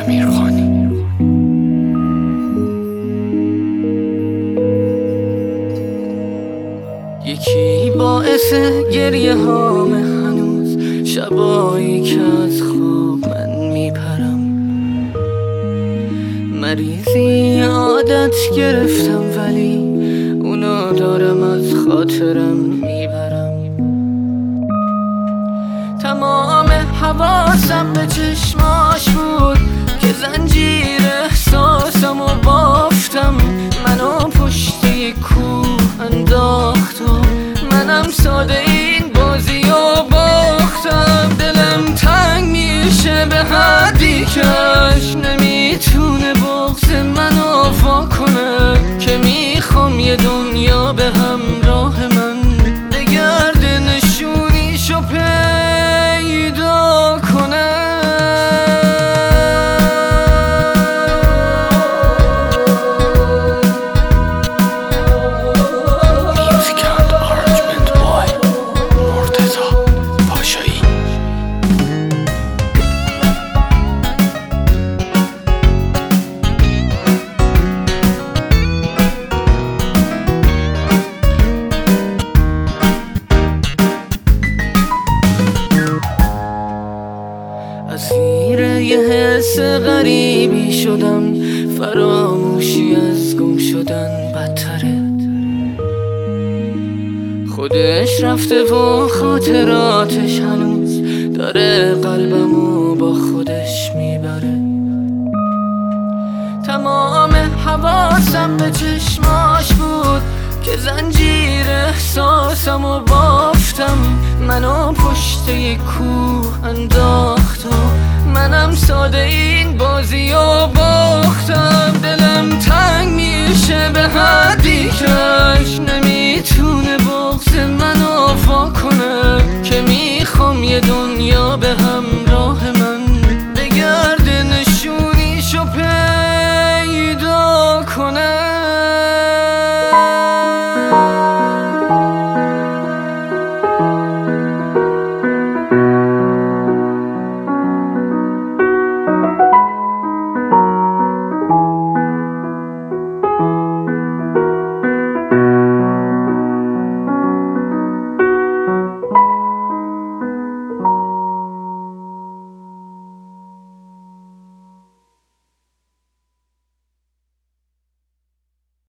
امیرخانی. یکی باعث گریه هام هنوز، شبایی که از خواب من میپرم. مریضی عادت گرفتم ولی اونو دارم از خاطرم میبرم. تمام حواسم به چشماش بود که زنجیر احساسمو بافتم. منو پشتی کوه انداخت و منم ساده این بازیو باختم. دلم تنگ میشه به حدی کش نمیتونه بغض منو وا کنه، که میخوام یه دنیا به همراه من بگرده نشونیشو پیدا کنه. اسیر یه حس غریبی شدم، فراموشی از گم شدن بدتره. خودش رفته و خاطراتش هنوز داره قلبمو با خودش میبره. تمام حواسم به چشماش بود که زنجیر احساسمو بافتم. منو پشت یک کوه انداخت و منم ساده این بازیو باختم. دلم تنگ میشه به حدی کش نمیتونه بغض منو وا کنه، که میخوام یه دنیا به همراه من